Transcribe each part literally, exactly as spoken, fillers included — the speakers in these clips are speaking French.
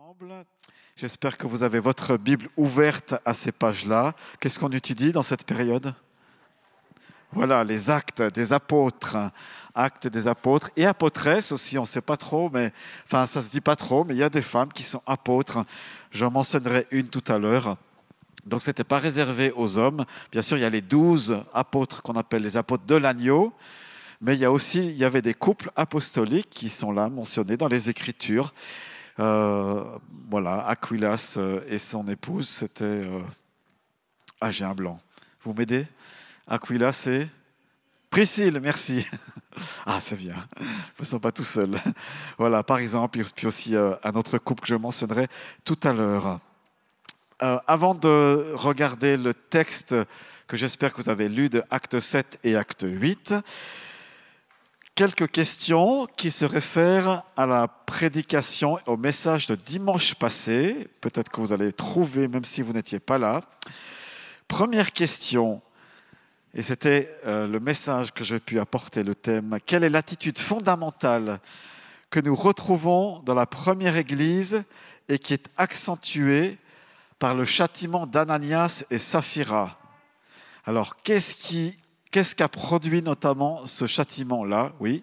ensemble. J'espère que vous avez votre Bible ouverte à ces pages-là. Qu'est-ce qu'on étudie dans cette période ? Voilà, les actes des apôtres, actes des apôtres et apôtresses aussi, on ne sait pas trop, mais enfin ça se dit pas trop, mais il y a des femmes qui sont apôtres. J'en mentionnerai une tout à l'heure. Donc ce n'était pas réservé aux hommes. Bien sûr, il y a les douze apôtres qu'on appelle les apôtres de l'agneau, mais il y a aussi, il y avait des couples apostoliques qui sont là mentionnés dans les Écritures. Euh, voilà, Aquilas et son épouse, c'était... Euh... Ah, j'ai un blanc. Vous m'aidez ? Aquilas et Priscille, merci. Ah, c'est bien. Je ne me sens pas tout seul. Voilà, par exemple, puis aussi euh, un autre couple que je mentionnerai tout à l'heure. Euh, avant de regarder le texte que j'espère que vous avez lu de Acte sept et Acte huit, quelques questions qui se réfèrent à la prédication, au message de dimanche passé. Peut-être que vous allez trouver, même si vous n'étiez pas là. Première question. Et c'était euh, le message que j'ai pu apporter, le thème. Quelle est l'attitude fondamentale que nous retrouvons dans la première Église et qui est accentuée par le châtiment d'Ananias et Saphira? Alors, qu'est-ce qui, qu'est-ce qu'a produit notamment ce châtiment-là? Oui.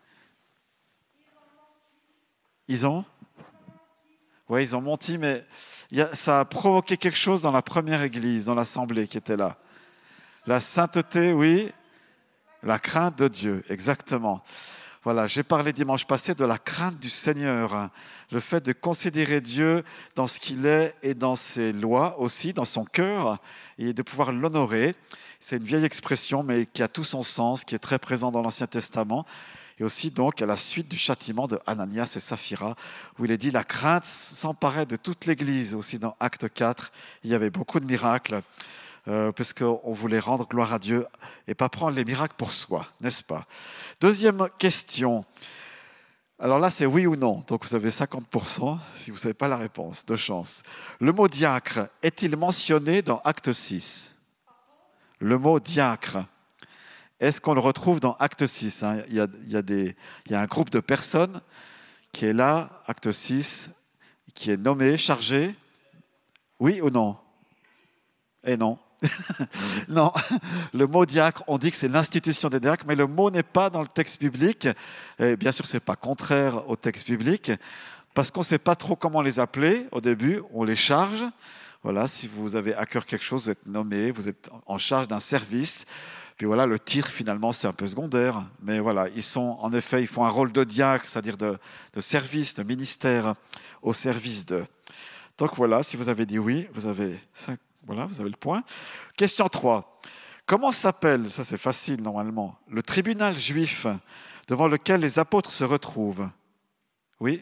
Ils ont Oui, ils ont menti, mais il y a, ça a provoqué quelque chose dans la première Église, dans l'assemblée qui était là. La sainteté, oui. La crainte de Dieu, exactement. Voilà, j'ai parlé dimanche passé de la crainte du Seigneur, le fait de considérer Dieu dans ce qu'il est et dans ses lois aussi, dans son cœur, et de pouvoir l'honorer. C'est une vieille expression, mais qui a tout son sens, qui est très présent dans l'Ancien Testament, et aussi donc à la suite du châtiment de Ananias et Saphira, où il est dit la crainte s'emparait de toute l'Église. Aussi dans Acte quatre, il y avait beaucoup de miracles. Euh, parce qu'on voulait rendre gloire à Dieu et pas prendre les miracles pour soi, n'est-ce pas? Deuxième question. Alors là, c'est oui ou non. Donc vous avez cinquante pour cent si vous ne savez pas la réponse, de chance. Le mot diacre est-il mentionné dans Acte six? Le mot diacre, est-ce qu'on le retrouve dans Acte six, hein? il, y a, il, y a des, il y a un groupe de personnes qui est là, Acte six, qui est nommé, chargé. Oui ou non? Et non. Non, le mot diacre, on dit que c'est l'institution des diacres, mais le mot n'est pas dans le texte biblique. Et bien sûr, ce n'est pas contraire au texte biblique, parce qu'on ne sait pas trop comment les appeler au début, on les charge. Voilà, si vous avez à cœur quelque chose, vous êtes nommé, vous êtes en charge d'un service. Puis voilà, le titre, finalement, c'est un peu secondaire. Mais voilà, ils sont, en effet, ils font un rôle de diacre, c'est-à-dire de, de service, de ministère au service de. Donc voilà, si vous avez dit oui, vous avez cinq. Voilà, vous avez le point. Question trois. Comment s'appelle, ça c'est facile normalement, le tribunal juif devant lequel les apôtres se retrouvent? Oui?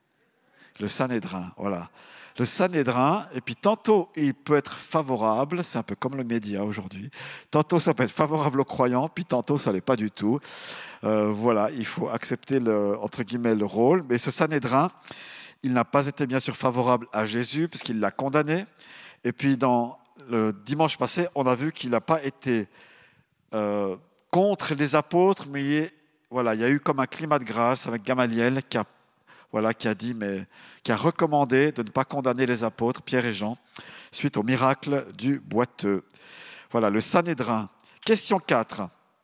Le Sanhédrin, voilà. Le Sanhédrin, et puis tantôt il peut être favorable, c'est un peu comme le média aujourd'hui, tantôt ça peut être favorable aux croyants, puis tantôt ça ne l'est pas du tout. Euh, voilà, il faut accepter le, entre guillemets, le rôle. Mais ce Sanhédrin, il n'a pas été bien sûr favorable à Jésus puisqu'il l'a condamné. Et puis, dans le dimanche passé, on a vu qu'il n'a pas été euh, contre les apôtres, mais voilà, il y a eu comme un climat de grâce avec Gamaliel qui a, voilà, qui a dit, mais qui a recommandé de ne pas condamner les apôtres, Pierre et Jean, suite au miracle du boiteux. Voilà, le Sanhédrin. Question quatre.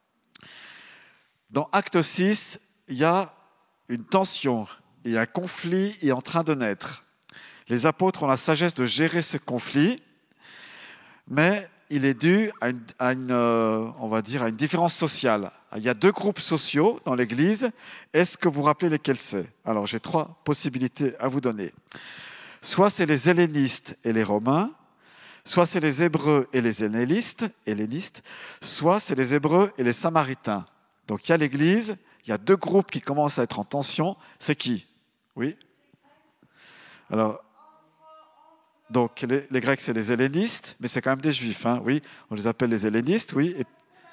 Dans Acte six, il y a une tension, il y a un conflit est en train de naître. Les apôtres ont la sagesse de gérer ce conflit, mais il est dû à une, à une, euh, on va dire, à une différence sociale. Il y a deux groupes sociaux dans l'Église. Est-ce que vous vous rappelez lesquels c'est? Alors, j'ai trois possibilités à vous donner. Soit c'est les hellénistes et les romains, soit c'est les hébreux et les hellénistes, hellénistes, soit c'est les hébreux et les samaritains. Donc, il y a l'Église, il y a deux groupes qui commencent à être en tension. C'est qui? Oui? Alors, donc, les, les Grecs, c'est les hellénistes, mais c'est quand même des Juifs, hein, oui, on les appelle les hellénistes, oui. Et,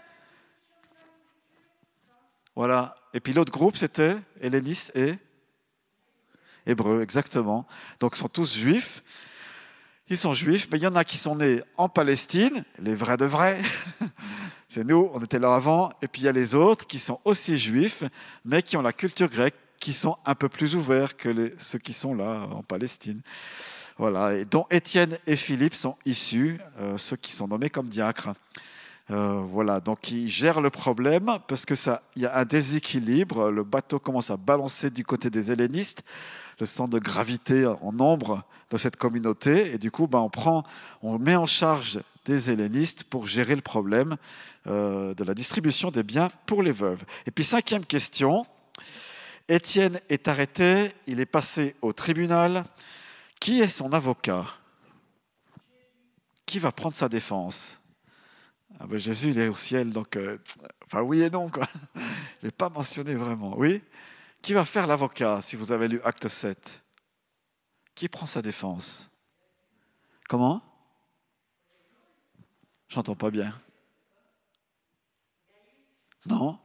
voilà. Et puis l'autre groupe, c'était hellénistes et hébreux, exactement. Donc, ils sont tous juifs. Ils sont juifs, mais il y en a qui sont nés en Palestine, les vrais de vrais. C'est nous, on était là avant. Et puis il y a les autres qui sont aussi juifs, mais qui ont la culture grecque, qui sont un peu plus ouverts que les, ceux qui sont là en Palestine. Voilà, et dont Étienne et Philippe sont issus, euh, ceux qui sont nommés comme diacres. Euh, voilà, donc ils gèrent le problème parce que ça, il y a un déséquilibre. Le bateau commence à balancer du côté des hellénistes, le centre de gravité en nombre de cette communauté, et du coup, ben, on prend, on met en charge des hellénistes pour gérer le problème euh, de la distribution des biens pour les veuves. Et puis cinquième question, Étienne est arrêté, il est passé au tribunal. Qui est son avocat? Qui va prendre sa défense? Ah ben Jésus, il est au ciel, donc... Euh, enfin, oui et non, quoi. Il n'est pas mentionné vraiment. Oui? Qui va faire l'avocat, si vous avez lu Acte sept? Qui prend sa défense? Comment? J'entends pas bien. Non?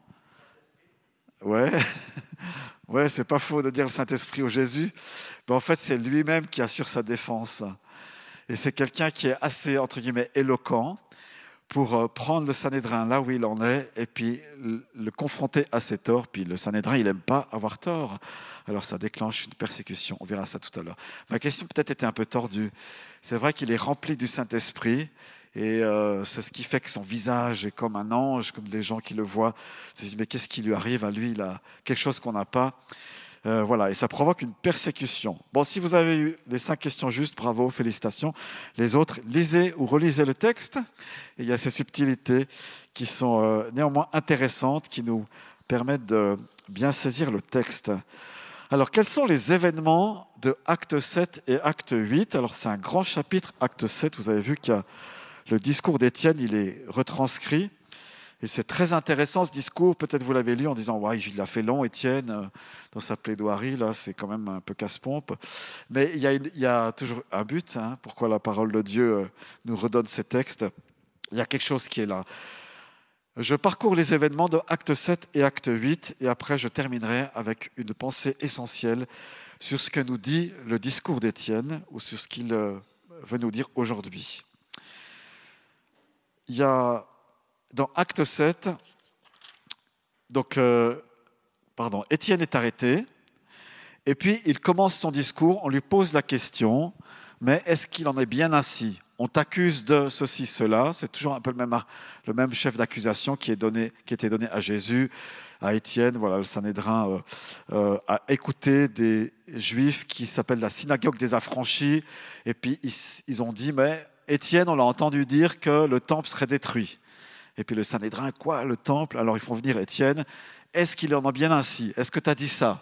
Ouais. Ouais, c'est pas faux de dire le Saint-Esprit au Jésus. Mais en fait, c'est lui-même qui assure sa défense. Et c'est quelqu'un qui est assez, entre guillemets, éloquent pour prendre le Sanhédrin là où il en est et puis le confronter à ses torts. Puis le Sanhédrin, il n'aime pas avoir tort. Alors ça déclenche une persécution. On verra ça tout à l'heure. Ma question peut-être était un peu tordue. C'est vrai qu'il est rempli du Saint-Esprit et euh, c'est ce qui fait que son visage est comme un ange, comme les gens qui le voient se disent mais qu'est-ce qui lui arrive à lui? Il a quelque chose qu'on n'a pas. Euh, voilà, et ça provoque une persécution. Bon, si vous avez eu les cinq questions justes, bravo, félicitations. Les autres, lisez ou relisez le texte. Et il y a ces subtilités qui sont euh, néanmoins intéressantes, qui nous permettent de bien saisir le texte. Alors, quels sont les événements de Acte sept et Acte huit? Alors, c'est un grand chapitre, Acte sept. Vous avez vu qu'il y a le discours d'Étienne, il est retranscrit. Et c'est très intéressant ce discours, peut-être vous l'avez lu en disant ouais, il a fait long, Étienne, dans sa plaidoirie, là c'est quand même un peu casse-pompe. Mais il y a, il y a toujours un but, hein, pourquoi la parole de Dieu nous redonne ces textes. Il y a quelque chose qui est là. Je parcours les événements de Acte sept et Acte huit, et après je terminerai avec une pensée essentielle sur ce que nous dit le discours d'Étienne, ou sur ce qu'il veut nous dire aujourd'hui. Il y a dans Acte sept, donc, euh, pardon, Étienne est arrêté, et puis il commence son discours, on lui pose la question, mais est-ce qu'il en est bien ainsi? On t'accuse de ceci, cela, c'est toujours un peu le même, le même chef d'accusation qui est donné, qui était donné à Jésus, à Étienne, voilà, le Sanhédrin euh, euh, a écouté des Juifs qui s'appellent la synagogue des affranchis, et puis ils, ils ont dit, mais Étienne, on l'a entendu dire que le temple serait détruit. Et puis le Sanhédrin, quoi, le temple? Alors ils font venir Étienne. Est-ce qu'il en a bien ainsi? Est-ce que tu as dit ça?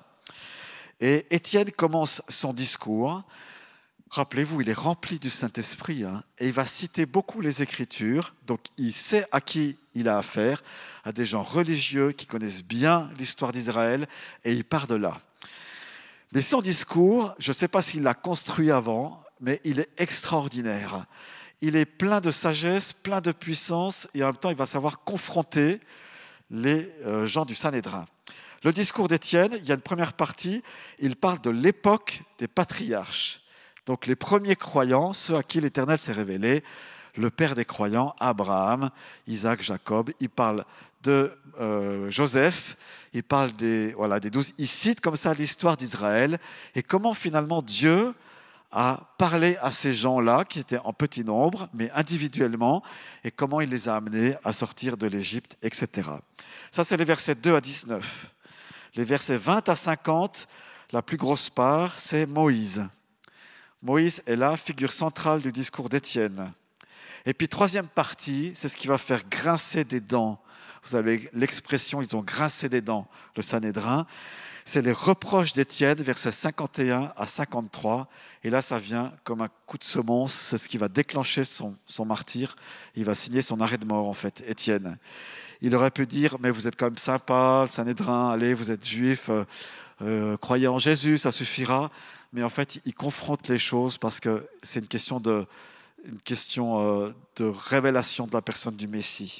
Et Étienne commence son discours. Rappelez-vous, il est rempli du Saint-Esprit, hein, et il va citer beaucoup les Écritures. Donc il sait à qui il a affaire, à des gens religieux qui connaissent bien l'histoire d'Israël, et il part de là. Mais son discours, je ne sais pas s'il l'a construit avant, mais il est extraordinaire. Il est plein de sagesse, plein de puissance, et en même temps, il va savoir confronter les gens du Sanhédrin. Le discours d'Étienne, il y a une première partie, il parle de l'époque des patriarches. Donc les premiers croyants, ceux à qui l'Éternel s'est révélé, le père des croyants, Abraham, Isaac, Jacob. Il parle de euh, Joseph, il parle des, voilà, des douze. Il cite comme ça l'histoire d'Israël et comment finalement Dieu a parlé à ces gens-là qui étaient en petit nombre, mais individuellement, et comment il les a amenés à sortir de l'Égypte, et cetera. Ça, c'est les versets deux à dix-neuf. Les versets vingt à cinquante, la plus grosse part, c'est Moïse. Moïse est la figure centrale du discours d'Étienne. Et puis, troisième partie, c'est ce qui va faire grincer des dents. Vous avez l'expression, ils ont grincé des dents, le Sanhédrin. C'est les reproches d'Étienne, versets cinquante et un à cinquante-trois. Et là, ça vient comme un coup de semonce. C'est ce qui va déclencher son, son martyre. Il va signer son arrêt de mort, en fait, Étienne. Il aurait pu dire, mais vous êtes quand même sympa, le Sanhédrin, allez, vous êtes juif, euh, euh, croyez en Jésus, ça suffira. Mais en fait, il confronte les choses parce que c'est une question de, une question, euh, de révélation de la personne du Messie.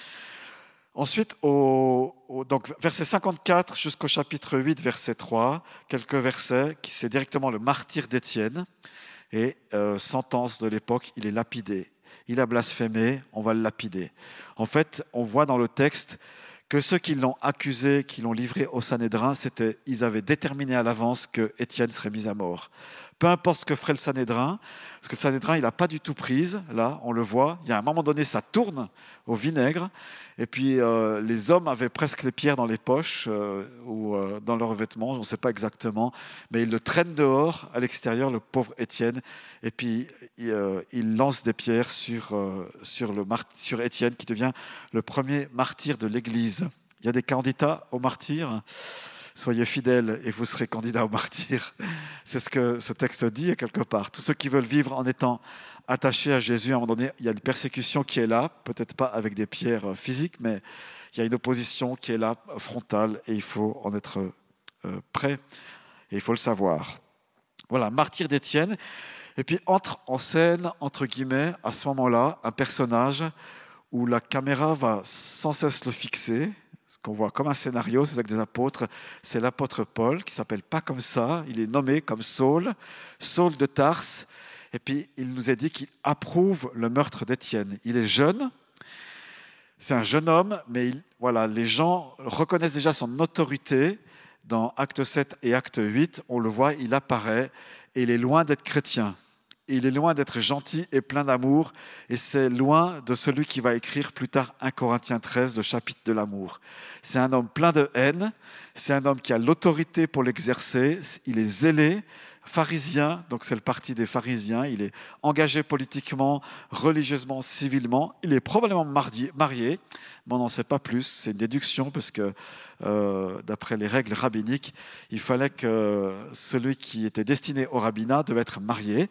Ensuite, au, au, donc, verset cinquante-quatre jusqu'au chapitre huit, verset trois, quelques versets, qui c'est directement le martyre d'Étienne, et euh, sentence de l'époque, il est lapidé. Il a blasphémé, on va le lapider. En fait, on voit dans le texte que ceux qui l'ont accusé, qui l'ont livré au Sanhédrin, c'était, ils avaient déterminé à l'avance que Étienne serait mis à mort. Peu importe ce que ferait le Sanhédrin, parce que le Sanhédrin, il n'a pas du tout prise, là, on le voit. Il y a un moment donné, ça tourne au vinaigre, et puis euh, les hommes avaient presque les pierres dans les poches euh, ou euh, dans leurs vêtements, on ne sait pas exactement, mais ils le traînent dehors, à l'extérieur, le pauvre Étienne, et puis il, euh, il lance des pierres sur, euh, sur, le mar- sur Étienne, qui devient le premier martyr de l'Église. Il y a des candidats au martyr. Soyez fidèles et vous serez candidats au martyr. C'est ce que ce texte dit quelque part. Tous ceux qui veulent vivre en étant attachés à Jésus, à un moment donné, il y a une persécution qui est là, peut-être pas avec des pierres physiques, mais il y a une opposition qui est là, frontale, et il faut en être euh, prêt, et il faut le savoir. Voilà, martyr d'Étienne. Et puis entre en scène, entre guillemets, à ce moment-là, un personnage où la caméra va sans cesse le fixer, ce qu'on voit comme un scénario, c'est ça que des apôtres, c'est l'apôtre Paul, qui s'appelle pas comme ça, il est nommé comme Saul, Saul de Tarse, et puis il nous a dit qu'il approuve le meurtre d'Étienne. Il est jeune, c'est un jeune homme, mais il, voilà, les gens reconnaissent déjà son autorité. Dans Acte sept et Acte huit, on le voit, il apparaît, et il est loin d'être chrétien. Il est loin d'être gentil et plein d'amour, et c'est loin de celui qui va écrire plus tard un Corinthiens treize, le chapitre de l'amour. C'est un homme plein de haine, c'est un homme qui a l'autorité pour l'exercer, il est zélé, pharisien, donc c'est le parti des pharisiens, il est engagé politiquement, religieusement, civilement, il est probablement marié, marié mais on n'en sait pas plus, c'est une déduction parce que euh, d'après les règles rabbiniques, il fallait que celui qui était destiné au rabbinat devait être marié,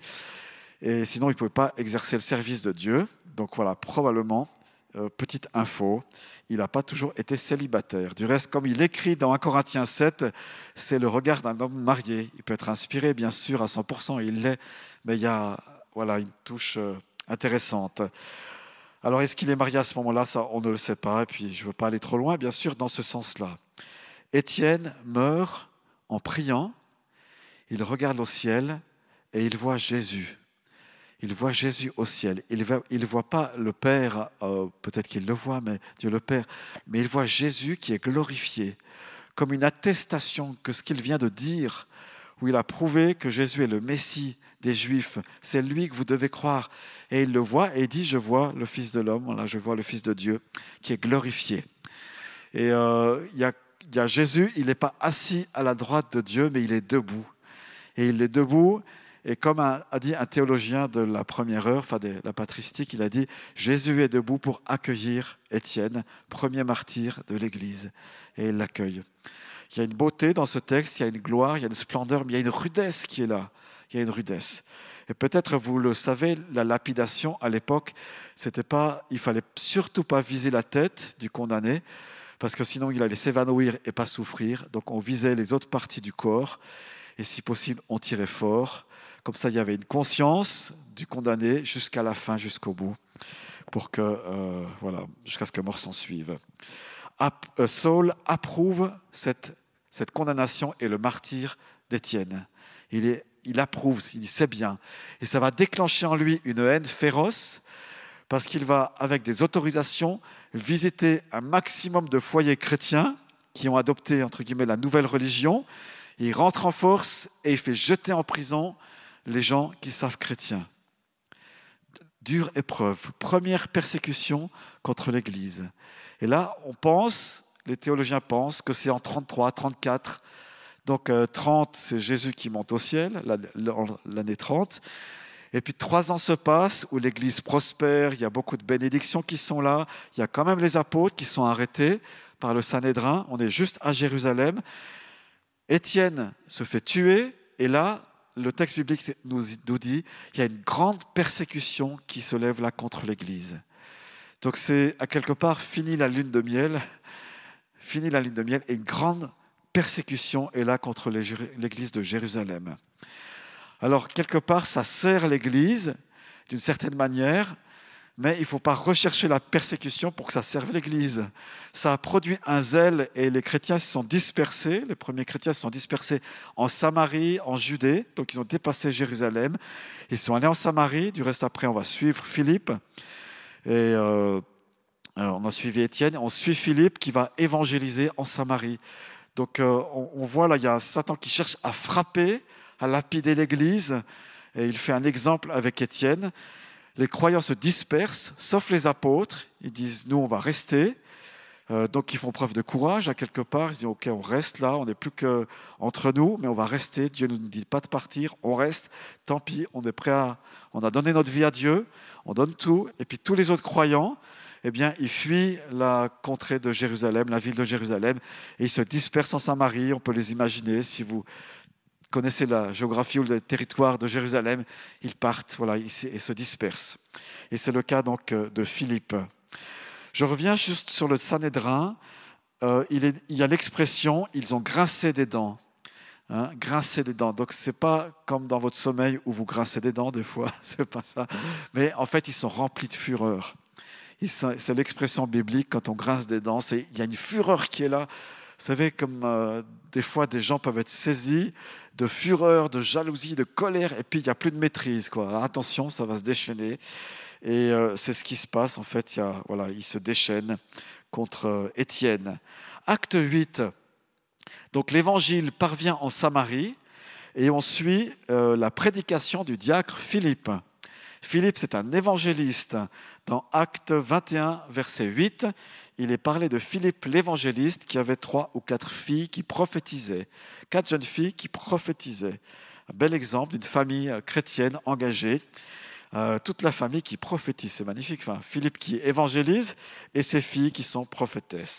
et sinon il ne pouvait pas exercer le service de Dieu. Donc voilà, probablement, euh, petite info, il n'a pas toujours été célibataire. Du reste, comme il écrit dans un Corinthiens sept, c'est le regard d'un homme marié. Il peut être inspiré, bien sûr, à cent pour cent, il l'est, mais il y a voilà, une touche euh, intéressante. Alors, est-ce qu'il est marié à ce moment-là? Ça, on ne le sait pas, et puis je ne veux pas aller trop loin, bien sûr, dans ce sens-là. Étienne meurt en priant, il regarde au ciel et il voit Jésus. Il voit Jésus au ciel. Il ne voit pas le Père, euh, peut-être qu'il le voit, mais Dieu le Père, mais il voit Jésus qui est glorifié, comme une attestation que ce qu'il vient de dire, où il a prouvé que Jésus est le Messie des Juifs, c'est lui que vous devez croire. Et il le voit et il dit, je vois le Fils de l'homme, là je vois le Fils de Dieu qui est glorifié. Et euh, il y a, il y a Jésus, il n'est pas assis à la droite de Dieu, mais il est debout. Et il est debout. Et comme a, a dit un théologien de la première heure, enfin de la patristique, il a dit « Jésus est debout pour accueillir Étienne, premier martyr de l'Église. » Et il l'accueille. Il y a une beauté dans ce texte, il y a une gloire, il y a une splendeur, mais il y a une rudesse qui est là. Il y a une rudesse. Et peut-être vous le savez, la lapidation à l'époque, c'était pas, il ne fallait surtout pas viser la tête du condamné, parce que sinon il allait s'évanouir et pas souffrir. Donc on visait les autres parties du corps, et si possible, on tirait fort. Comme ça, il y avait une conscience du condamné jusqu'à la fin, jusqu'au bout, pour que, euh, voilà, jusqu'à ce que mort s'en suive. App, euh, Saul approuve cette, cette condamnation et le martyre d'Étienne. Il, est, il approuve, il dit c'est bien. Et ça va déclencher en lui une haine féroce, parce qu'il va, avec des autorisations, visiter un maximum de foyers chrétiens qui ont adopté, entre guillemets, la nouvelle religion. Il rentre en force et il fait jeter en prison les gens qui savent chrétiens. Dure épreuve, première persécution contre l'Église. Et là, on pense, les théologiens pensent que c'est en trente-trois, trente-quatre. Donc euh, trente, c'est Jésus qui monte au ciel, l'année trente. Et puis trois ans se passent où l'Église prospère, il y a beaucoup de bénédictions qui sont là. Il y a quand même les apôtres qui sont arrêtés par le Sanhédrin. On est juste à Jérusalem. Étienne se fait tuer et là, le texte biblique nous dit qu'il y a une grande persécution qui se lève là contre l'Église. Donc c'est à quelque part fini la lune de miel, fini la lune de miel et une grande persécution est là contre l'Église de Jérusalem. Alors quelque part ça sert l'Église d'une certaine manière, mais il ne faut pas rechercher la persécution pour que ça serve l'Église. Ça a produit un zèle et les chrétiens se sont dispersés, les premiers chrétiens se sont dispersés en Samarie, en Judée, donc ils ont dépassé Jérusalem. Ils sont allés en Samarie, du reste après on va suivre Philippe. Et euh, Alors, on a suivi Étienne, on suit Philippe qui va évangéliser en Samarie. Donc euh, on, on voit là, il y a Satan qui cherche à frapper, à lapider l'Église, et il fait un exemple avec Étienne. Les croyants se dispersent, sauf les apôtres. Ils disent, nous, on va rester. Euh, donc, ils font preuve de courage à quelque part. Ils disent, OK, on reste là, on n'est plus qu'entre nous, mais on va rester. Dieu ne nous dit pas de partir, on reste. Tant pis, on est prêt à... On a donné notre vie à Dieu, on donne tout. Et puis, tous les autres croyants, eh bien, ils fuient la contrée de Jérusalem, la ville de Jérusalem, et ils se dispersent en Samarie. On peut les imaginer, si vous connaissez la géographie ou le territoire de Jérusalem, ils partent, voilà, ils se dispersent. Et c'est le cas donc de Philippe. Je reviens juste sur le Sanhédrin. Euh, il, est, il y a l'expression « ils ont grincé des dents ». Hein, grincer des dents. Donc, ce n'est pas comme dans votre sommeil où vous grincez des dents des fois, c'est pas ça. Mais en fait, ils sont remplis de fureur. C'est l'expression biblique, quand on grince des dents, c'est, il y a une fureur qui est là. Vous savez, comme euh, des fois, des gens peuvent être saisis de fureur, de jalousie, de colère, et puis il n'y a plus de maîtrise, quoi. Alors, attention, ça va se déchaîner. Et euh, c'est ce qui se passe, en fait. Il, y a, voilà, il se déchaîne contre euh, Étienne. Acte huit. Donc, l'évangile parvient en Samarie, et on suit euh, la prédication du diacre Philippe. Philippe, c'est un évangéliste. Dans Acte vingt et un, verset huit, il est parlé de Philippe l'évangéliste qui avait trois ou quatre filles qui prophétisaient. Quatre jeunes filles qui prophétisaient. Un bel exemple d'une famille chrétienne engagée. Euh, toute la famille qui prophétise, c'est magnifique. Enfin, Philippe qui évangélise et ses filles qui sont prophétesses.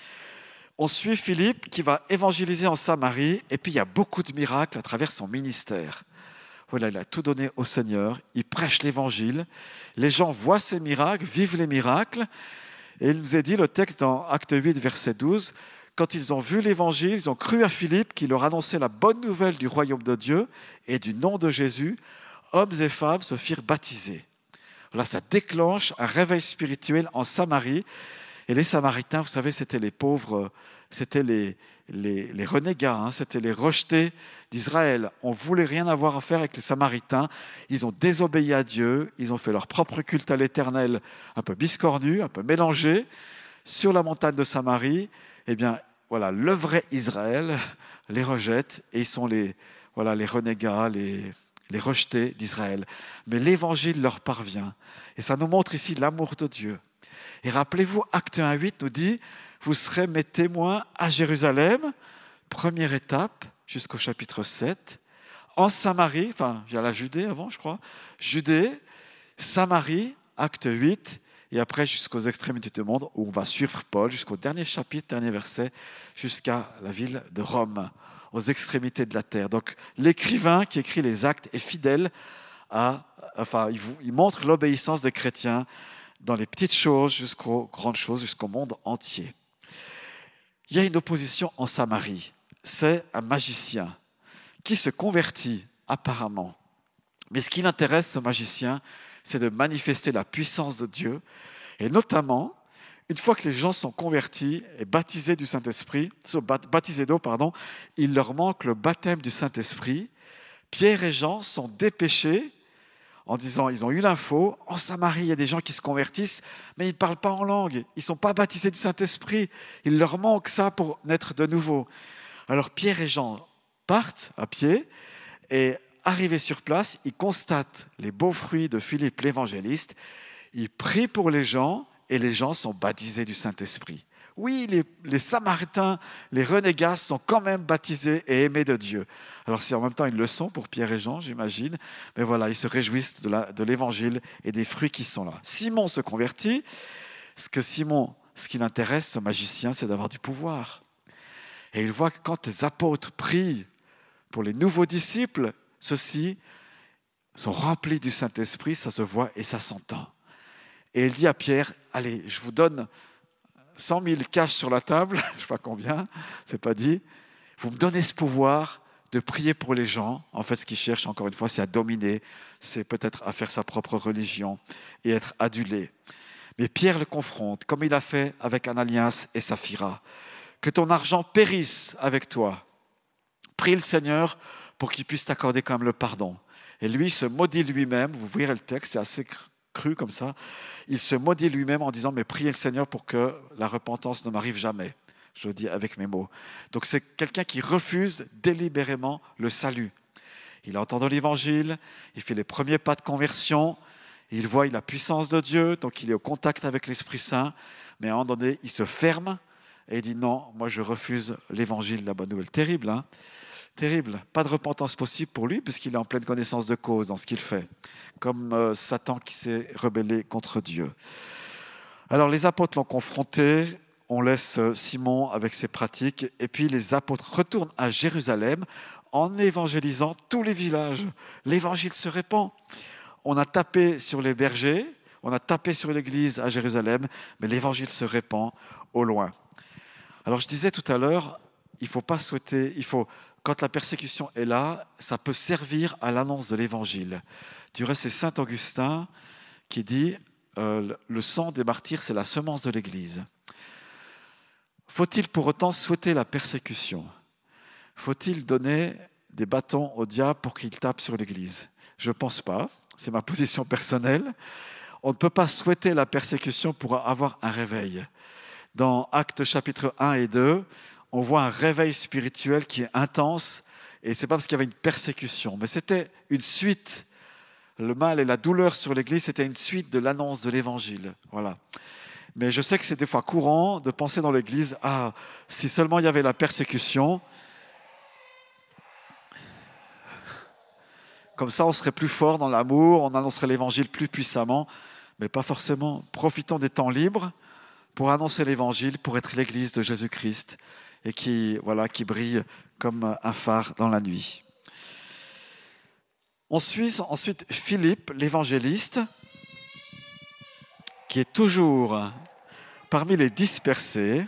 On suit Philippe qui va évangéliser en Samarie et puis il y a beaucoup de miracles à travers son ministère. Voilà, il a tout donné au Seigneur, il prêche l'évangile, les gens voient ces miracles, vivent les miracles, et il nous est dit, le texte dans Acte huit, verset douze, quand ils ont vu l'évangile, ils ont cru à Philippe qui leur annonçait la bonne nouvelle du royaume de Dieu et du nom de Jésus, hommes et femmes se firent baptiser. Là, ça déclenche un réveil spirituel en Samarie, et les Samaritains, vous savez, c'était les pauvres, c'était les, les, les renégats, hein, c'était les rejetés d'Israël. On ne voulait rien avoir à faire avec les Samaritains. Ils ont désobéi à Dieu, ils ont fait leur propre culte à l'Éternel, un peu biscornu, un peu mélangé. Sur la montagne de Samarie, eh bien, voilà, le vrai Israël les rejette et ils sont les, voilà, les renégats, les, les rejetés d'Israël. Mais l'évangile leur parvient. Et ça nous montre ici l'amour de Dieu. Et rappelez-vous, Acte un huit nous dit, vous serez mes témoins à Jérusalem, première étape, jusqu'au chapitre sept, en Samarie, enfin, il y a la Judée avant, je crois, Judée, Samarie, Acte huit, et après jusqu'aux extrémités du monde, où on va suivre Paul jusqu'au dernier chapitre, dernier verset, jusqu'à la ville de Rome, aux extrémités de la terre. Donc, l'écrivain qui écrit les actes est fidèle à, enfin, il, vous, il montre l'obéissance des chrétiens dans les petites choses jusqu'aux grandes choses, jusqu'au monde entier. Il y a une opposition en Samarie. C'est un magicien qui se convertit apparemment. Mais ce qui l'intéresse, ce magicien, c'est de manifester la puissance de Dieu. Et notamment, une fois que les gens sont convertis et baptisés du Saint-Esprit, baptisés d'eau, pardon, il leur manque le baptême du Saint-Esprit. Pierre et Jean sont dépêchés en disant, ils ont eu l'info, en Samarie, il y a des gens qui se convertissent, mais ils ne parlent pas en langue, ils ne sont pas baptisés du Saint-Esprit, il leur manque ça pour naître de nouveau. Alors Pierre et Jean partent à pied, et arrivés sur place, ils constatent les beaux fruits de Philippe l'évangéliste, ils prient pour les gens, et les gens sont baptisés du Saint-Esprit. Oui, les, les Samaritains, les renégats sont quand même baptisés et aimés de Dieu. Alors c'est en même temps une leçon pour Pierre et Jean, j'imagine, mais voilà, ils se réjouissent de, la, de l'évangile et des fruits qui sont là. Simon se convertit. Ce que Simon, ce qui l'intéresse, ce magicien, c'est d'avoir du pouvoir. Et il voit que quand les apôtres prient pour les nouveaux disciples, ceux-ci sont remplis du Saint-Esprit, ça se voit et ça s'entend. Et il dit à Pierre, allez, je vous donne cent mille cash sur la table, je ne sais pas combien, c'est pas dit. Vous me donnez ce pouvoir de prier pour les gens. En fait, ce qu'il cherche, encore une fois, c'est à dominer, c'est peut-être à faire sa propre religion et être adulé. Mais Pierre le confronte, comme il a fait avec Ananias et Saphira. Que ton argent périsse avec toi. Prie le Seigneur pour qu'il puisse t'accorder quand même le pardon. Et lui se maudit lui-même, vous verrez le texte, c'est assez cru comme ça, il se maudit lui-même en disant « Mais priez le Seigneur pour que la repentance ne m'arrive jamais ». Je le dis avec mes mots. Donc c'est quelqu'un qui refuse délibérément le salut. Il entend dans l'Évangile, il fait les premiers pas de conversion, il voit la puissance de Dieu, donc il est au contact avec l'Esprit Saint, mais à un moment donné, il se ferme et il dit « Non, moi je refuse l'Évangile, la bonne nouvelle ». Terrible, hein ? Terrible. Pas de repentance possible pour lui, puisqu'il est en pleine connaissance de cause dans ce qu'il fait, comme euh, Satan qui s'est rebellé contre Dieu. Alors les apôtres l'ont confronté, on laisse Simon avec ses pratiques, et puis les apôtres retournent à Jérusalem en évangélisant tous les villages. L'évangile se répand. On a tapé sur les bergers, on a tapé sur l'église à Jérusalem, mais l'évangile se répand au loin. Alors je disais tout à l'heure, il ne faut pas souhaiter, il faut, quand la persécution est là, ça peut servir à l'annonce de l'évangile. Du reste, c'est saint Augustin qui dit euh, le sang des martyrs, c'est la semence de l'église. Faut-il pour autant souhaiter la persécution ? Faut-il donner des bâtons au diable pour qu'il tape sur l'Église ? Je ne pense pas, c'est ma position personnelle. On ne peut pas souhaiter la persécution pour avoir un réveil. Dans Actes chapitre un et deux, on voit un réveil spirituel qui est intense, et ce n'est pas parce qu'il y avait une persécution, mais c'était une suite. Le mal et la douleur sur l'Église, c'était une suite de l'annonce de l'Évangile. Voilà. Mais je sais que c'est des fois courant de penser dans l'Église, ah, si seulement il y avait la persécution, comme ça on serait plus fort dans l'amour, on annoncerait l'Évangile plus puissamment, mais pas forcément. Profitons des temps libres pour annoncer l'Évangile, pour être l'Église de Jésus-Christ et qui, voilà, qui brille comme un phare dans la nuit. On suit ensuite Philippe, l'évangéliste, qui est toujours parmi les dispersés.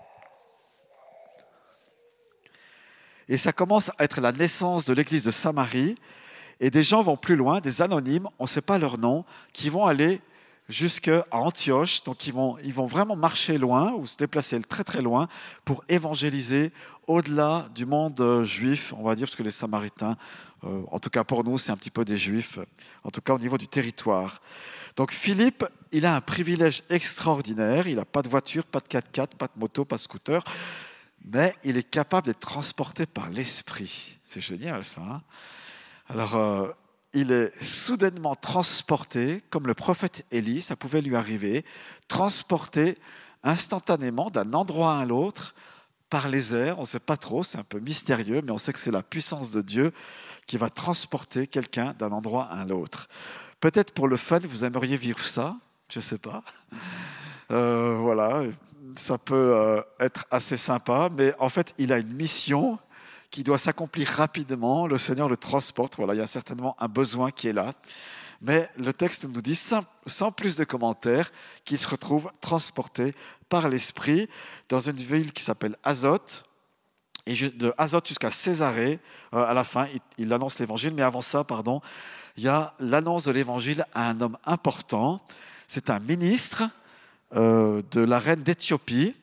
Et ça commence à être la naissance de l'église de Samarie. Et des gens vont plus loin, des anonymes, on ne sait pas leur nom, qui vont aller jusqu'à Antioche. Donc ils vont, ils vont vraiment marcher loin ou se déplacer très très loin pour évangéliser au-delà du monde juif, on va dire, parce que les Samaritains, euh, en tout cas pour nous, c'est un petit peu des Juifs, en tout cas au niveau du territoire. Donc Philippe, il a un privilège extraordinaire, il n'a pas de voiture, pas de quatre-quatre, pas de moto, pas de scooter, mais il est capable d'être transporté par l'Esprit. C'est génial ça, hein ? Alors, euh, il est soudainement transporté, comme le prophète Élie, ça pouvait lui arriver, transporté instantanément d'un endroit à l'autre par les airs. On ne sait pas trop, c'est un peu mystérieux, mais on sait que c'est la puissance de Dieu qui va transporter quelqu'un d'un endroit à l'autre. Peut-être pour le fun, vous aimeriez vivre ça, je ne sais pas. Euh, voilà, ça peut euh, être assez sympa, mais en fait, il a une mission qui doit s'accomplir rapidement. Le Seigneur le transporte. Voilà, il y a certainement un besoin qui est là. Mais le texte nous dit, sans, sans plus de commentaires, qu'il se retrouve transporté par l'Esprit dans une ville qui s'appelle Azote. Et de Azote jusqu'à Césarée, euh, à la fin, il, il annonce l'Évangile. Mais avant ça, pardon, il y a l'annonce de l'Évangile à un homme important. C'est un ministre euh, de la reine d'Éthiopie,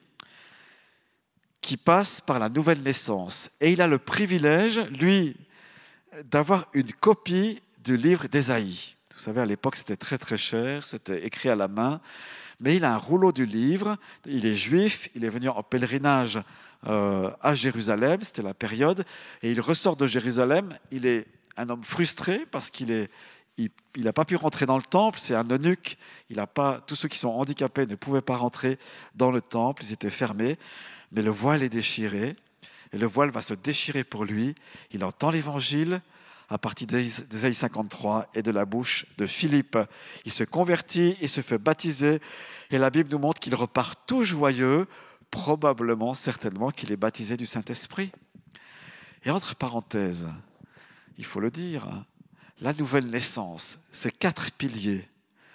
qui passe par la nouvelle naissance. Et il a le privilège, lui, d'avoir une copie du livre d'Ésaïe. Vous savez, à l'époque, c'était très très cher, c'était écrit à la main. Mais il a un rouleau du livre, il est juif, il est venu en pèlerinage euh, à Jérusalem, c'était la période, et il ressort de Jérusalem, il est un homme frustré parce qu'il est, il n'a pas pu rentrer dans le temple, c'est un eunuque, il a pas, tous ceux qui sont handicapés ne pouvaient pas rentrer dans le temple, ils étaient fermés. Mais le voile est déchiré, et le voile va se déchirer pour lui. Il entend l'Évangile à partir d'Ésaïe cinquante-trois et de la bouche de Philippe. Il se convertit, il se fait baptiser, et la Bible nous montre qu'il repart tout joyeux, probablement, certainement, qu'il est baptisé du Saint-Esprit. Et entre parenthèses, il faut le dire, hein, la nouvelle naissance, c'est quatre piliers.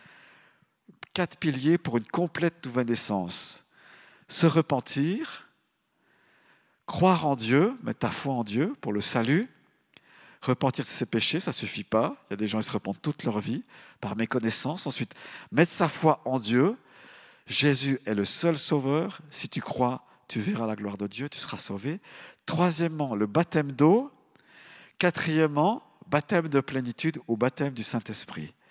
Quatre piliers pour une complète nouvelle naissance. Se repentir, croire en Dieu, mettre ta foi en Dieu pour le salut, repentir de ses péchés, ça ne suffit pas. Il y a des gens qui se repentent toute leur vie par méconnaissance. Ensuite, mettre sa foi en Dieu. Jésus est le seul sauveur. Si tu crois, tu verras la gloire de Dieu, tu seras sauvé. Troisièmement, le baptême d'eau. Quatrièmement, baptême de plénitude ou baptême du Saint-Esprit.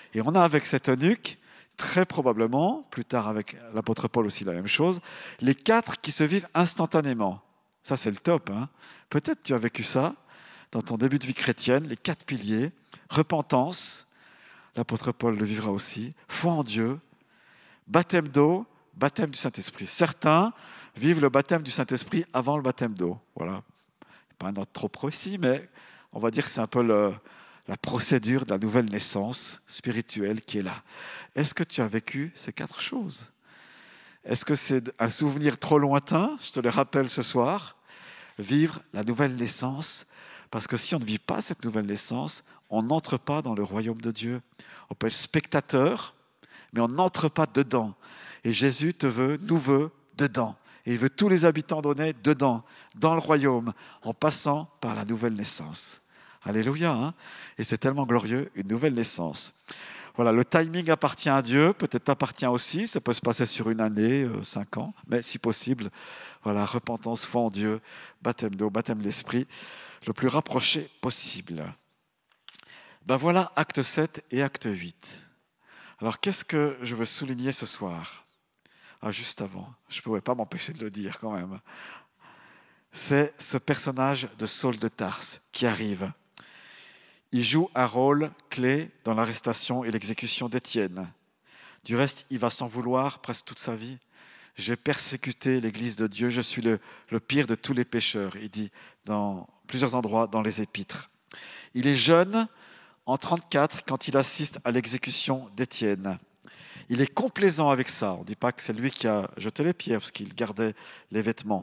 Et on a avec cet eunuque, très probablement, plus tard avec l'apôtre Paul aussi la même chose, les quatre qui se vivent instantanément. Ça, c'est le top. Hein. Peut-être tu as vécu ça dans ton début de vie chrétienne, les quatre piliers, repentance, l'apôtre Paul le vivra aussi, foi en Dieu, baptême d'eau, baptême du Saint-Esprit. Certains vivent le baptême du Saint-Esprit avant le baptême d'eau. Voilà. Pas un ordre trop précis, mais on va dire que c'est un peu le, la procédure de la nouvelle naissance spirituelle qui est là. Est-ce que tu as vécu ces quatre choses ? Est-ce que c'est un souvenir trop lointain ? Je te le rappelle ce soir. Vivre la nouvelle naissance, parce que si on ne vit pas cette nouvelle naissance, on n'entre pas dans le royaume de Dieu. On peut être spectateur, mais on n'entre pas dedans. Et Jésus te veut, nous veut, dedans. Et il veut tous les habitants donnés dedans, dans le royaume, en passant par la nouvelle naissance. Alléluia, hein ? Et c'est tellement glorieux, une nouvelle naissance. Voilà, le timing appartient à Dieu, peut-être t'appartient aussi, ça peut se passer sur une année, euh, cinq ans, mais si possible, voilà, repentance, foi en Dieu, baptême d'eau, baptême de l'Esprit, le plus rapproché possible. Ben voilà, acte sept et acte huit. Alors, qu'est-ce que je veux souligner ce soir ? Ah, juste avant, je ne pouvais pas m'empêcher de le dire quand même. C'est ce personnage de Saul de Tarse qui arrive. Il joue un rôle clé dans l'arrestation et l'exécution d'Étienne. Du reste, il va s'en vouloir presque toute sa vie. J'ai persécuté l'Église de Dieu, je suis le, le pire de tous les pécheurs, il dit dans plusieurs endroits dans les Épîtres. Il est jeune, en trente-quatre, quand il assiste à l'exécution d'Étienne. Il est complaisant avec ça. On ne dit pas que c'est lui qui a jeté les pierres, parce qu'il gardait les vêtements.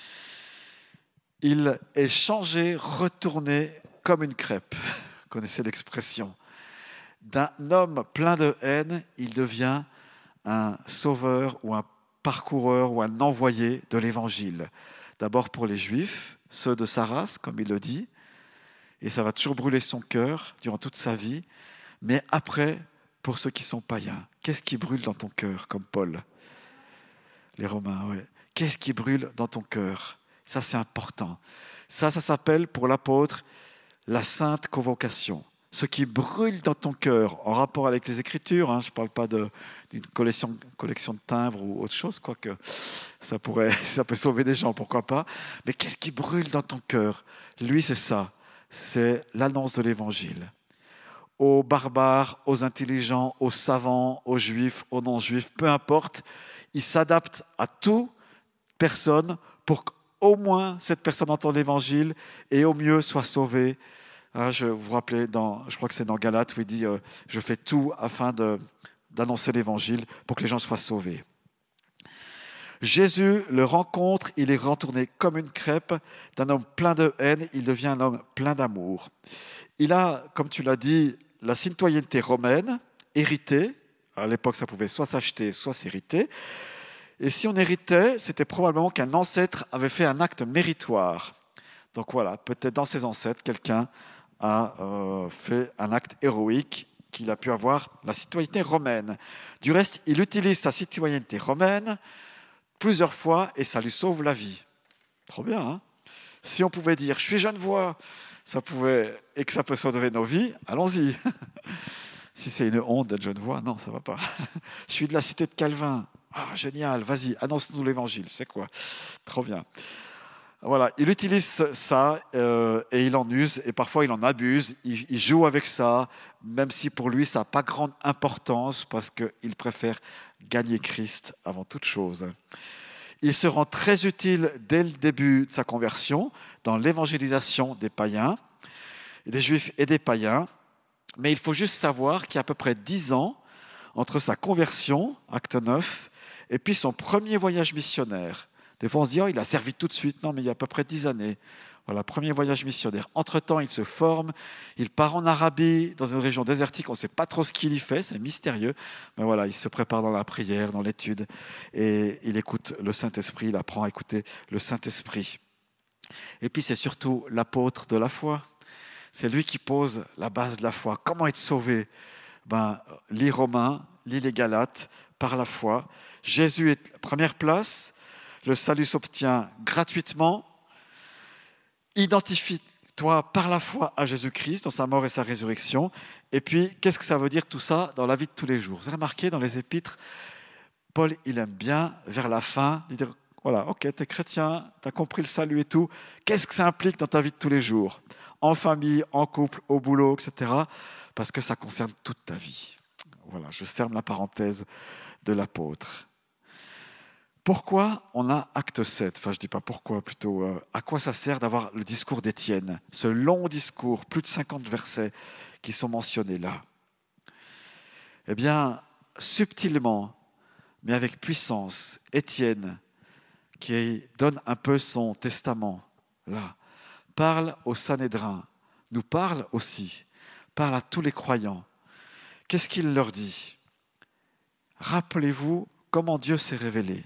Il est changé, retourné comme une crêpe. Vous connaissez l'expression. D'un homme plein de haine, il devient un sauveur ou un parcoureur ou un envoyé de l'Évangile. D'abord pour les Juifs, ceux de sa race, comme il le dit, et ça va toujours brûler son cœur durant toute sa vie, mais après, pour ceux qui sont païens. Qu'est-ce qui brûle dans ton cœur, comme Paul ? Les Romains, oui. Qu'est-ce qui brûle dans ton cœur ? Ça, c'est important. Ça, ça s'appelle pour l'apôtre la sainte convocation. Ce qui brûle dans ton cœur, en rapport avec les Écritures, hein, je ne parle pas de, d'une collection, collection de timbres ou autre chose, quoique ça, pourrait, ça peut sauver des gens, pourquoi pas. Mais qu'est-ce qui brûle dans ton cœur ? Lui, c'est ça. C'est l'annonce de l'Évangile. Aux barbares, aux intelligents, aux savants, aux juifs, aux non-juifs, peu importe, il s'adapte à toute personne pour qu'au moins cette personne entende l'Évangile et au mieux soit sauvée. Hein, je vous rappelez, dans, je crois que c'est dans Galates où il dit euh, « Je fais tout afin de, d'annoncer l'Évangile pour que les gens soient sauvés ». Jésus le rencontre, il est retourné comme une crêpe. D'un homme plein de haine, il devient un homme plein d'amour. Il a, comme tu l'as dit, la citoyenneté romaine, héritée. À l'époque, ça pouvait soit s'acheter, soit s'hériter. Et si on héritait, c'était probablement qu'un ancêtre avait fait un acte méritoire. Donc voilà, peut-être dans ses ancêtres, quelqu'un a euh, fait un acte héroïque qu'il a pu avoir la citoyenneté romaine. Du reste, il utilise sa citoyenneté romaine plusieurs fois et ça lui sauve la vie. Trop bien, hein ? Si on pouvait dire « je suis genevois », ça pouvait, et que ça peut sauver nos vies, allons-y. Si c'est une honte d'être genevois, non, ça ne va pas. Je suis de la cité de Calvin. Ah, génial, vas-y, annonce-nous l'évangile, c'est quoi ? Trop bien. Voilà, il utilise ça euh, et il en use, et parfois il en abuse, il, il joue avec ça, même si pour lui ça n'a pas grande importance, parce qu'il préfère gagner Christ avant toute chose. Il se rend très utile dès le début de sa conversion, dans l'évangélisation des païens, des juifs et des païens, mais il faut juste savoir qu'il y a à peu près dix ans entre sa conversion, acte neuf, et puis son premier voyage missionnaire. Des fois, on se dit, oh, il a servi tout de suite. Non, mais il y a à peu près dix années. Voilà, premier voyage missionnaire. Entre-temps, il se forme, il part en Arabie, dans une région désertique, on ne sait pas trop ce qu'il y fait, c'est mystérieux. Mais voilà, il se prépare dans la prière, dans l'étude, et il écoute le Saint-Esprit, il apprend à écouter le Saint-Esprit. Et puis, c'est surtout l'apôtre de la foi. C'est lui qui pose la base de la foi. Comment être sauvé ? Ben, lis Romains, lis les Galates, par la foi. Jésus est la première place. Le salut s'obtient gratuitement. Identifie-toi par la foi à Jésus-Christ, dans sa mort et sa résurrection, Et puis, qu'est-ce que ça veut dire tout ça dans la vie de tous les jours? Vous avez remarqué dans les épîtres, Paul, il aime bien, vers la fin, dire, voilà, ok, tu es chrétien, tu as compris le salut et tout, qu'est-ce que ça implique dans ta vie de tous les jours? En famille, en couple, au boulot, et cetera. Parce que ça concerne toute ta vie. Voilà, je ferme la parenthèse de l'apôtre. Pourquoi on a acte sept? Enfin, je ne dis pas pourquoi, plutôt. Euh, à quoi ça sert d'avoir le discours d'Étienne? Ce long discours, plus de cinquante versets qui sont mentionnés là. Eh bien, subtilement, mais avec puissance, Étienne, qui donne un peu son testament, là, parle au Sanhédrin, nous parle aussi, parle à tous les croyants. Qu'est-ce qu'il leur dit? Rappelez-vous comment Dieu s'est révélé.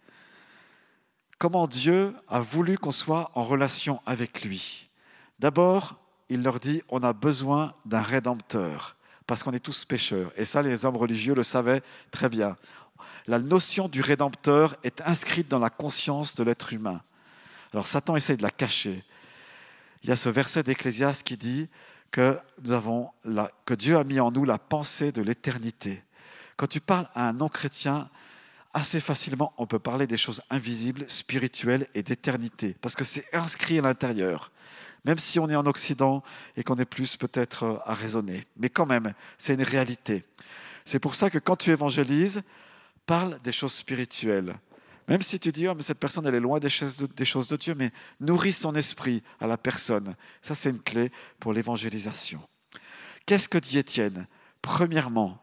Comment Dieu a voulu qu'on soit en relation avec lui. D'abord, il leur dit, on a besoin d'un rédempteur, parce qu'on est tous pécheurs. Et ça, les hommes religieux le savaient très bien. La notion du rédempteur est inscrite dans la conscience de l'être humain. Alors Satan essaye de la cacher. Il y a ce verset d'Ecclésiaste qui dit que, nous avons la, que Dieu a mis en nous la pensée de l'éternité. Quand tu parles à un non-chrétien, assez facilement, on peut parler des choses invisibles, spirituelles et d'éternité, parce que c'est inscrit à l'intérieur, même si on est en Occident et qu'on est plus peut-être à raisonner. Mais quand même, c'est une réalité. C'est pour ça que quand tu évangélises, parle des choses spirituelles. Même si tu dis, oh, mais cette personne, elle est loin des choses, de, des choses de Dieu, mais nourris son esprit à la personne. Ça, c'est une clé pour l'évangélisation. Qu'est-ce que dit Étienne? Premièrement,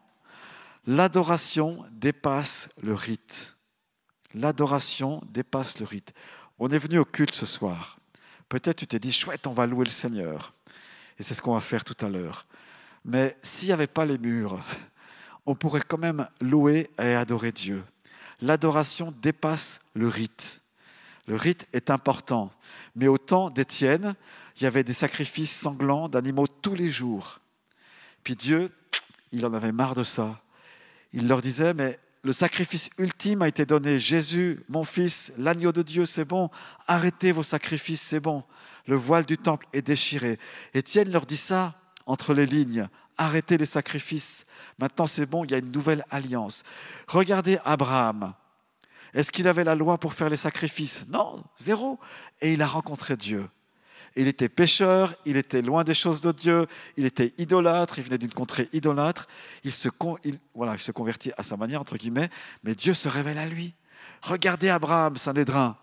l'adoration dépasse le rite. L'adoration dépasse le rite. On est venu au culte ce soir. Peut-être tu t'es dit, chouette, on va louer le Seigneur. Et c'est ce qu'on va faire tout à l'heure. Mais s'il n'y avait pas les murs, on pourrait quand même louer et adorer Dieu. L'adoration dépasse le rite. Le rite est important. Mais au temps d'Étienne, il y avait des sacrifices sanglants d'animaux tous les jours. Puis Dieu, il en avait marre de ça. Il leur disait, mais le sacrifice ultime a été donné. Jésus, mon fils, l'agneau de Dieu, c'est bon. Arrêtez vos sacrifices, c'est bon. Le voile du temple est déchiré. Étienne leur dit ça entre les lignes. Arrêtez les sacrifices. Maintenant, c'est bon, il y a une nouvelle alliance. Regardez Abraham. Est-ce qu'il avait la loi pour faire les sacrifices? Non, zéro. Et il a rencontré Dieu. Il était pécheur, il était loin des choses de Dieu, il était idolâtre, il venait d'une contrée idolâtre. Il se, con, il, voilà, il se convertit à sa manière, entre guillemets, mais Dieu se révèle à lui. Regardez Abraham, Sanhédrin.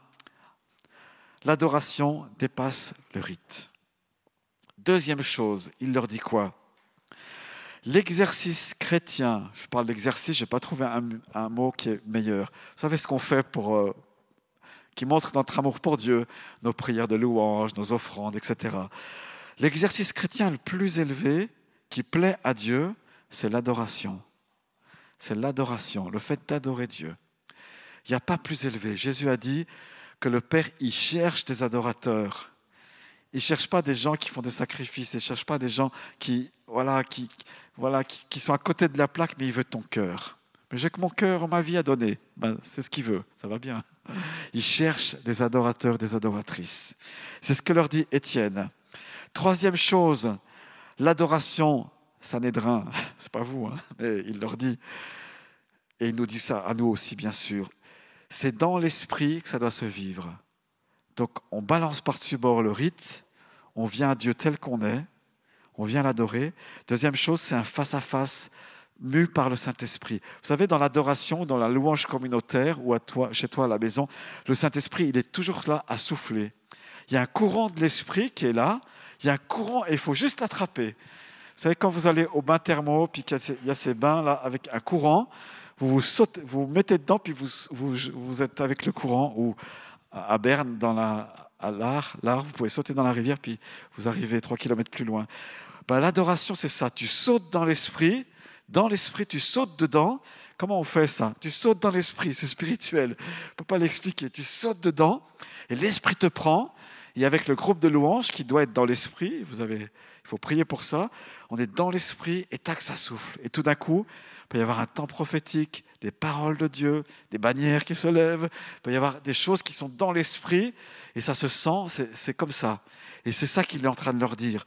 L'adoration dépasse le rite. Deuxième chose, il leur dit quoi? L'exercice chrétien, je parle d'exercice, je n'ai pas trouvé un, un mot qui est meilleur. Vous savez ce qu'on fait pour, euh, qui montre notre amour pour Dieu, nos prières de louange, nos offrandes, et cetera. L'exercice chrétien le plus élevé qui plaît à Dieu, c'est l'adoration. C'est l'adoration, le fait d'adorer Dieu. Il n'y a pas plus élevé. Jésus a dit que le Père, il cherche des adorateurs. Il ne cherche pas des gens qui font des sacrifices, il ne cherche pas des gens qui, voilà, qui, voilà, qui, qui sont à côté de la plaque, mais il veut ton cœur. Mais j'ai que mon cœur, ma vie à donner. Ben, c'est ce qu'il veut, ça va bien. Il cherche des adorateurs, des adoratrices. C'est ce que leur dit Étienne. Troisième chose, l'adoration, Sanhédrin, c'est pas vous, hein, mais il leur dit, et il nous dit ça à nous aussi, bien sûr, c'est dans l'esprit que ça doit se vivre. Donc, on balance par-dessus bord le rite, on vient à Dieu tel qu'on est, on vient l'adorer. Deuxième chose, c'est un face-à-face mu par le Saint-Esprit. Vous savez, dans l'adoration, dans la louange communautaire ou à toi, chez toi à la maison, le Saint-Esprit, il est toujours là à souffler. Il y a un courant de l'Esprit qui est là, il y a un courant et il faut juste l'attraper. Vous savez, quand vous allez au bain thermo, puis qu'il y a ces bains là avec un courant, vous vous, sautez, vous, vous mettez dedans, puis vous, vous, vous êtes avec le courant, ou à Berne, dans la, à l'Ar, l'Ar, vous pouvez sauter dans la rivière, puis vous arrivez trois kilomètres plus loin. Ben, l'adoration, c'est ça. Tu sautes dans l'esprit, dans l'esprit, tu sautes dedans. Comment on fait ça? Tu sautes dans l'esprit, c'est spirituel. On ne peut pas l'expliquer. Tu sautes dedans, et l'esprit te prend. Et avec le groupe de louanges qui doit être dans l'esprit, vous avez, il faut prier pour ça, on est dans l'esprit, et tac, ça souffle. Et tout d'un coup, il peut y avoir un temps prophétique, des paroles de Dieu, des bannières qui se lèvent, il peut y avoir des choses qui sont dans l'esprit, et ça se sent, c'est, c'est comme ça. Et c'est ça qu'il est en train de leur dire.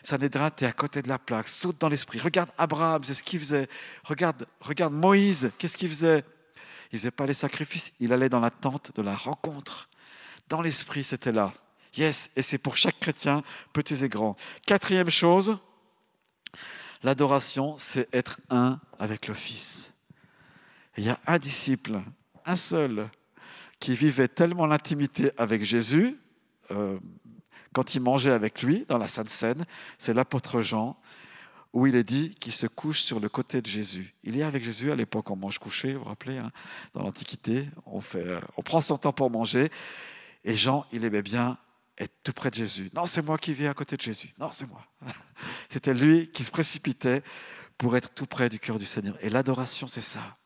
Sanhédrin, tu es à côté de la plaque, saute dans l'esprit. Regarde Abraham, c'est ce qu'il faisait. Regarde, regarde Moïse, qu'est-ce qu'il faisait? Il ne faisait pas les sacrifices, il allait dans la tente de la rencontre. Dans l'esprit, c'était là. Yes, et c'est pour chaque chrétien, petits et grands. Quatrième chose, l'adoration, c'est être un avec le Fils. Et il y a un disciple, un seul, qui vivait tellement l'intimité avec Jésus, euh, quand il mangeait avec lui dans la Sainte Seine, c'est l'apôtre Jean, où il est dit qu'il se couche sur le côté de Jésus. Il est avec Jésus, à l'époque on mange couché, vous vous rappelez, hein, dans l'Antiquité, on, fait, on prend son temps pour manger, et Jean, il aimait bien être tout près de Jésus. Non, c'est moi qui vis à côté de Jésus. Non, c'est moi. C'était lui qui se précipitait pour être tout près du cœur du Seigneur. Et l'adoration, c'est ça.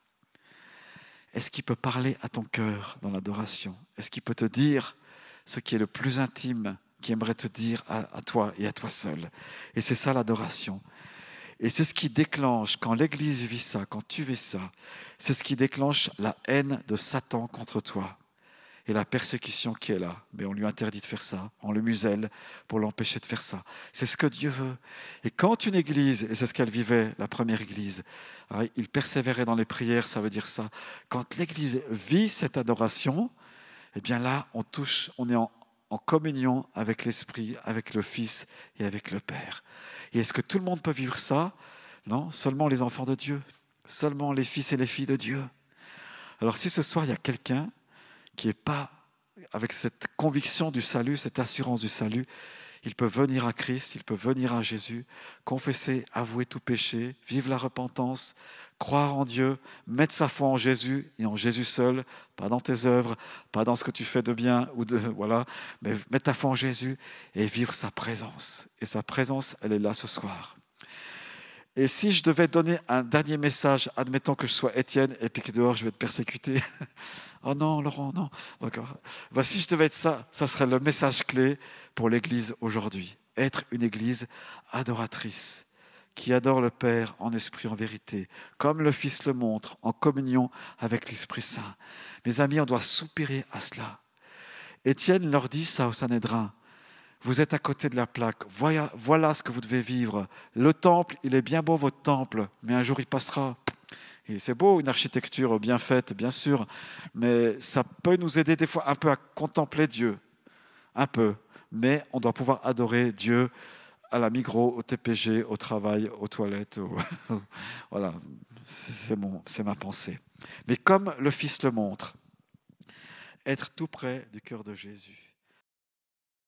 Est-ce qu'il peut parler à ton cœur dans l'adoration? Est-ce qu'il peut te dire ce qui est le plus intime qu'il aimerait te dire à, à toi et à toi seul? Et c'est ça l'adoration. Et c'est ce qui déclenche, quand l'Église vit ça, quand tu vis ça, c'est ce qui déclenche la haine de Satan contre toi et la persécution qui est là. Mais on lui interdit de faire ça, on le muselle pour l'empêcher de faire ça. C'est ce que Dieu veut. Et quand une Église, et c'est ce qu'elle vivait, la première Église, hein, il persévérait dans les prières, ça veut dire ça. Quand l'Église vit cette adoration, eh bien là, on touche, on est en, en communion avec l'Esprit, avec le Fils et avec le Père. Et est-ce que tout le monde peut vivre ça? Non, seulement les enfants de Dieu, seulement les fils et les filles de Dieu. Alors si ce soir, il y a quelqu'un qui n'est pas avec cette conviction du salut, cette assurance du salut, il peut venir à Christ, il peut venir à Jésus, confesser, avouer tout péché, vivre la repentance, croire en Dieu, mettre sa foi en Jésus et en Jésus seul, pas dans tes œuvres, pas dans ce que tu fais de bien, ou de voilà, mais mettre ta foi en Jésus et vivre sa présence. Et sa présence, elle est là ce soir. Et si je devais donner un dernier message, admettons que je sois Étienne et puis que dehors je vais être persécuté. Oh non, Laurent, non. D'accord. Ben, si je devais être ça, ça serait le message clé pour l'Église aujourd'hui. Être une Église adoratrice, qui adore le Père en esprit, en vérité, comme le Fils le montre, en communion avec l'Esprit Saint. Mes amis, on doit soupirer à cela. Étienne leur dit ça au Sanhédrin. Vous êtes à côté de la plaque. Voilà, voilà ce que vous devez vivre. Le temple, il est bien beau, votre temple, mais un jour il passera. Et c'est beau, une architecture bien faite, bien sûr, mais ça peut nous aider des fois un peu à contempler Dieu. Un peu. Mais on doit pouvoir adorer Dieu à la Migros, au T P G, au travail, aux toilettes. Au... voilà, c'est, mon, c'est ma pensée. Mais comme le Fils le montre, être tout près du cœur de Jésus.